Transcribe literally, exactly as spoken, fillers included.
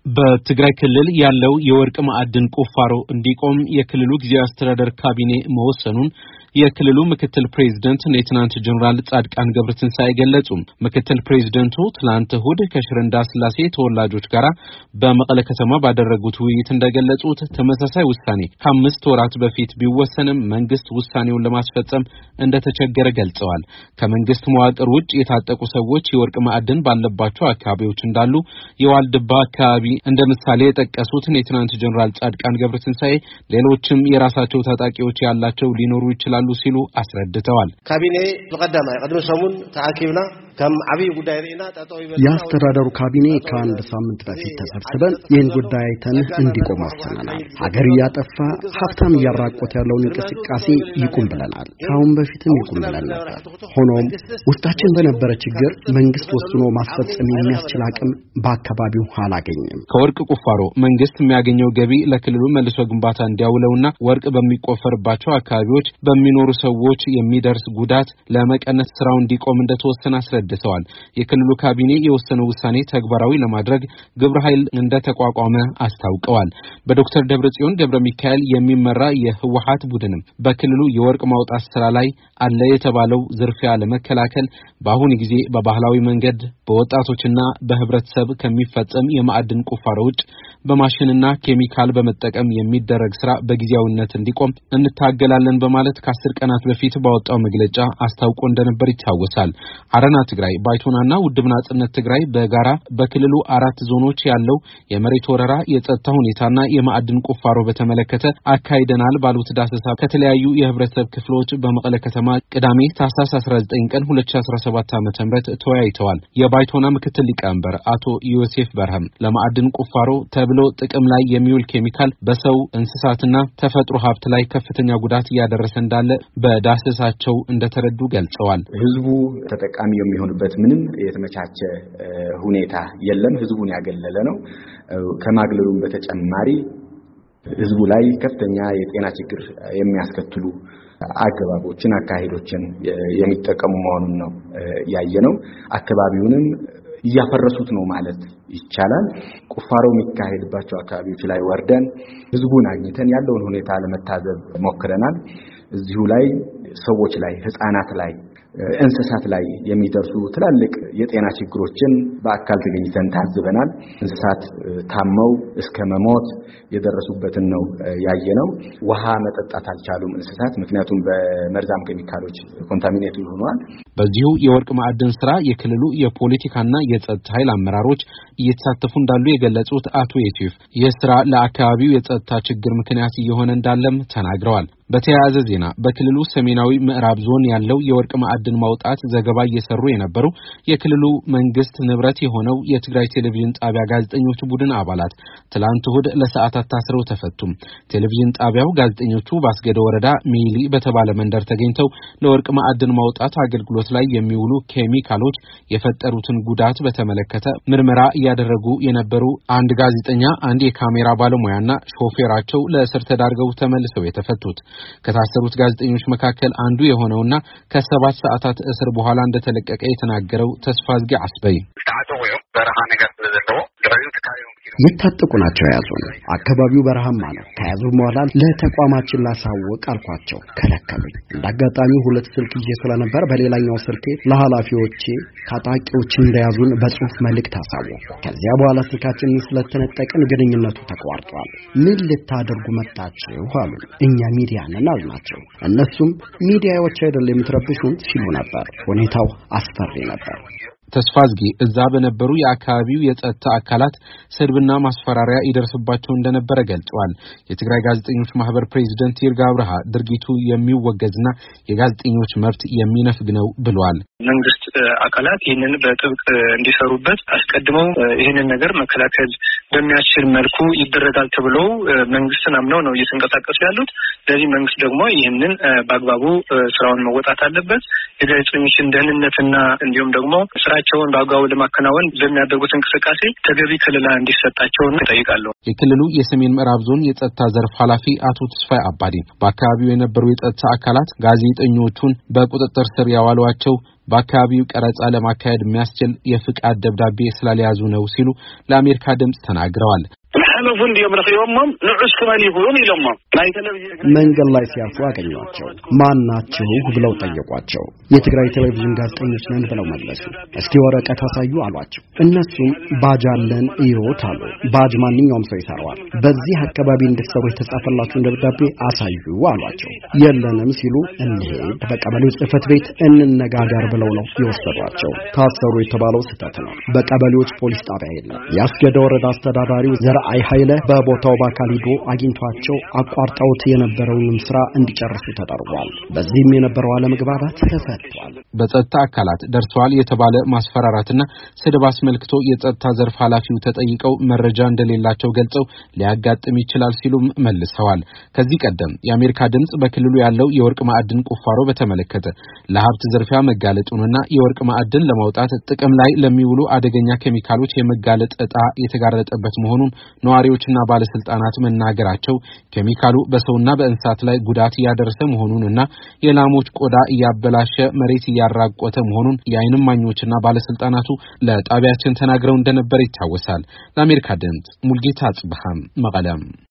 በትግራይ ክልል ያለው የወርቅ ማዕድን ቁፋሮ እንዲቆም የክልሉ ጊዜያዊ አስተዳደር ካቢኔ መወሰኑን የክልሉ ምክትል ፕሬዝዳንት ሌተናንት ጀነራል ጻድቃን ገብረትንሳኤ ገለጹ። ምክትል ፕሬዝዳንቱ ትላንት እሁድ ከሽረንዳ ስላሴ ተወላጆች ጋር በመቀለ ከተማ ባደረጉት ውይይት እንደገለጹት ተመሳሳይ ውሳኔ ከአምስት ወራት በፊት ቢወሰንም መንግስት ውሳኔውን ለማስፈጸም እንደተቸገረ ገልጸዋል። ከመንግስት መዋቅር ውጭ የታጠቁ ሰዎች የወርቅ ማዕድን ባለባቸው አካባቢዎች እንዳሉ የዋልድባ አካባቢ እንደ ምሳሌ የጠቀሱት ሌተናንት ጀነራል ጻድቃን ገብረትንሳኤ ሌሎችም የራሳቸው ታጣቂዎች ያላቸው ሊኖሩ ይችላሉ ሲሉ አስረድተዋል። ካቢኔ ተቀደማ ቀድሞ ሰሙን ተአኪብና ከም አብይ ጉዳይ ሪና ታጣው ያስተዳደሩ ካቢኔ ከአንድ ሳምንት በፊት ተሰብስበን ይህን ጉዳይ አይተን እንዲቆም ወስነናል። ሀገር ያጠፋ ሀብታም ያራቆት ያለውን እንቅስቃሴ ይቁም ብለናል። ካሁን በፊትም ይቁም ብለን ነበር። ሆኖም ውስጣችን በነበረ ችግር መንግስት ወስኖ ማስፈጸም የሚያስችል አቅም በአካባቢው አላገኘም። ከወርቅ ቁፋሮ መንግስት የሚያገኘው ገቢ ለክልሉ መልሶ ግንባታ እንዲያውለውና ወርቅ በሚቆፈርባቸው አካባቢዎች በሚኖሩ ሰዎች የሚደርስ ጉዳት ለመቀነስ ስራው እንዲቆም እንደተወሰነ አስረድተዋል። የክልሉ ካቢኔ የወሰነው ውሳኔ ተግባራዊ ለማድረግ ግብረ ኃይል እንደተቋቋመ አስታውቀዋል። በዶክተር ደብረጽዮን ገብረ ሚካኤል የሚመራ የህወሓት ቡድንም በክልሉ የወርቅ ማውጣት ስራ ላይ አለ የተባለው ዝርፊያ ለመከላከል በአሁኑ ጊዜ በባህላዊ መንገድ በወጣቶችና በህብረተሰብ ከሚፈጸም የማዕድን ቁፋሮ ውጭ በማሽንና ኬሚካል በመጠቀም የሚደረግ ስራ በጊዜያዊነት እንዲቆም እንታገላለን በማለት ከአስር ቀናት በፊት ባወጣው መግለጫ አስታውቆ እንደነበር ይታወሳል። አረና ትግራይ፣ ባይቶናና ውድብ ናጽነት ትግራይ በጋራ በክልሉ አራት ዞኖች ያለው የመሬት ወረራ የጸጥታ ሁኔታና የማዕድን ቁፋሮ በተመለከተ አካይደናል ባሉት ዳሰሳ ከተለያዩ የህብረተሰብ ክፍሎች በመቀለ ከተማ ቅዳሜ ታህሳስ አስራ ዘጠኝ ቀን ሁለት ሺህ አስራ ሰባት ዓ.ም ተወያይተዋል። የባይቶና ምክትል ሊቀመንበር አቶ ዮሴፍ በርሃም ለማዕድን ቁፋሮ ተብሎ ጥቅም ላይ የሚውል ኬሚካል በሰው እንስሳትና ተፈጥሮ ሀብት ላይ ከፍተኛ ጉዳት እያደረሰ እንዳለ በዳሰሳቸው እንደተረዱ ገልጸዋል። ህዝቡ ተጠቃሚ የሚሆንበት ምንም የተመቻቸ ሁኔታ የለም። ህዝቡን ያገለለ ነው። ከማግለሉም በተጨማሪ ህዝቡ ላይ ከፍተኛ የጤና ችግር የሚያስከትሉ አገባቦችን አካሄዶችን የሚጠቀሙ መሆኑን ነው ያየነው። አካባቢውንም እያፈረሱት ነው ማለት ይቻላል። ቁፋሮው የሚካሄድባቸው አካባቢዎች ላይ ወርደን ህዝቡን አግኝተን ያለውን ሁኔታ ለመታዘብ ሞክረናል። እዚሁ ላይ ሰዎች ላይ፣ ህፃናት ላይ፣ እንስሳት ላይ የሚደርሱ ትላልቅ የጤና ችግሮችን በአካል ተገኝተን ታዝበናል። እንስሳት ታመው እስከ መሞት የደረሱበትን ነው ያየነው። ውሃ መጠጣት አልቻሉም እንስሳት፣ ምክንያቱም በመርዛም ኬሚካሎች ኮንታሚኔት ሆነዋል። በዚሁ የወርቅ ማዕድን ስራ የክልሉ የፖለቲካና የጸጥታ ኃይል አመራሮች እየተሳተፉ እንዳሉ የገለጹት አቶ ዮሴፍ የስራ ለአካባቢው የጸጥታ ችግር ምክንያት እየሆነ እንዳለም ተናግረዋል። በተያያዘ ዜና በክልሉ ሰሜናዊ ምዕራብ ዞን ያለው የወርቅ ማዕድን ማውጣት ዘገባ እየሰሩ የነበሩ የክልሉ መንግስት ንብረት የሆነው የትግራይ ቴሌቪዥን ጣቢያ ጋዜጠኞች ቡድን አባላት ትላንት እሁድ ለሰዓታት ታስረው ተፈቱ። ቴሌቪዥን ጣቢያው ጋዜጠኞቹ ባስገደ ወረዳ ሚሊ በተባለ መንደር ተገኝተው ለወርቅ ማዕድን ማውጣት አገልግሎት ላይ የሚውሉ ኬሚካሎች የፈጠሩትን ጉዳት በተመለከተ ምርመራ እያደረጉ የነበሩ አንድ ጋዜጠኛ፣ አንድ የካሜራ ባለሙያና ሾፌራቸው ለእስር ተዳርገው ተመልሰው የተፈቱት ከታሰሩት ጋዜጠኞች መካከል አንዱ የሆነውና ከሰባት ሰዓታት እስር በኋላ እንደተለቀቀ የተናገረው ተስፋዝጊ አስበይ የታጠቁ ናቸው ያዙን። አካባቢው በረሃማ ነው። ከያዙ በኋላ ለተቋማችን ላሳወቅ አልኳቸው፣ ከለከሉኝ። እንዳጋጣሚ ሁለት ስልክ ይዤ ስለነበር በሌላኛው ስልኬ ለኃላፊዎቼ ታጣቂዎች እንደያዙን በጽሁፍ መልእክት አሳወቁ። ከዚያ በኋላ ስልካችንን ስለተነጠቅን ግንኙነቱ ተቋርጧል። ምን ልታደርጉ መጣችሁ አሉ። እኛ ሚዲያ ነን አልናቸው። እነሱም ሚዲያዎች አይደለም የምትረብሹን ሲሉ ነበር። ሁኔታው አስፈሪ ነበር። ተስፋዝጊ እዛ በነበሩ የአካባቢው የጸጥታ አካላት ስድብና ማስፈራሪያ ይደርስባቸው እንደነበረ ገልጸዋል። የትግራይ ጋዜጠኞች ማህበር ፕሬዝዳንት ይርጋ አብርሃ ድርጊቱ የሚወገዝና የጋዜጠኞች መብት የሚነፍግ ነው ብለዋል። መንግስት አካላት ይህንን በጥብቅ እንዲሰሩበት አስቀድመው ይህንን ነገር መከላከል በሚያስችል መልኩ ይደረጋል ተብሎ መንግስትን አምነው ነው እየተንቀሳቀሱ ያሉት። ስለዚህ መንግስት ደግሞ ይህንን በአግባቡ ስራውን መወጣት አለበት። የጋዜጠኞችን ደህንነትና እንዲሁም ደግሞ ስራቸውን በአግባቡ ለማከናወን በሚያደርጉት እንቅስቃሴ ተገቢ ክልላ እንዲሰጣቸው እንጠይቃለሁ። የክልሉ የሰሜን ምዕራብ ዞን የጸጥታ ዘርፍ ኃላፊ አቶ ተስፋይ አባዲ በአካባቢው የነበሩ የጸጥታ አካላት ጋዜጠኞቹን በቁጥጥር ስር ያዋሏቸው በአካባቢው ቀረጻ ለማካሄድ የሚያስችል የፍቃድ ደብዳቤ ስላልያዙ ነው ሲሉ ለአሜሪካ ድምጽ ተናግረዋል። መንገድ ላይ ሲያልፉ አገኟቸው። ማናችሁ ብለው ጠየቋቸው። የትግራይ ቴሌቪዥን ጋዜጠኞች ነን ብለው መለሱ። እስኪ ወረቀት አሳዩ አሏቸው። እነሱም ባጅ አለን እዩት አሉ። ባጅ ማንኛውም ሰው ይሰራዋል። በዚህ አካባቢ እንድትሰሩ የተጻፈላችሁን ደብዳቤ አሳዩ አሏቸው። የለንም ሲሉ እንሄድ በቀበሌው ጽሕፈት ቤት እንነጋገር ብለው ነው የወሰዷቸው። ታሰሩ የተባለው ስህተት ነው። በቀበሌዎች ፖሊስ ጣቢያ የለም። ያስገደ ወረዳ አስተዳዳሪው ዘርአይ ኃይለ በቦታው ባካሊዶ አግኝቷቸው አቋርጠውት የነበረውን ስራ እንዲጨርሱ ተደርጓል። በዚህም የነበረው አለመግባባት ተፈቷል። በጸጥታ አካላት ደርሰዋል የተባለ ማስፈራራትና ስድብ አስመልክቶ የጸጥታ ዘርፍ ኃላፊው ተጠይቀው መረጃ እንደሌላቸው ገልጸው ሊያጋጥም ይችላል ሲሉም መልሰዋል። ከዚህ ቀደም የአሜሪካ ድምጽ በክልሉ ያለው የወርቅ ማዕድን ቁፋሮ በተመለከተ ለሀብት ዝርፊያ መጋለጡንና የወርቅ ማዕድን ለማውጣት ጥቅም ላይ ለሚውሉ አደገኛ ኬሚካሎች የመጋለጥ ዕጣ የተጋረጠበት መሆኑን ነዋሪዎችና ባለስልጣናት መናገራቸው ኬሚካሉ በሰውና በእንስሳት ላይ ጉዳት ያደረሰ መሆኑንና የላሞች ቆዳ ያበላሸ መሬት ያራቆተ መሆኑን የዓይን እማኞችና ባለስልጣናቱ ለጣቢያችን ተናግረው እንደነበር ይታወሳል። ለአሜሪካ ድምጽ ሙልጌታ ጽብሃም መቀለም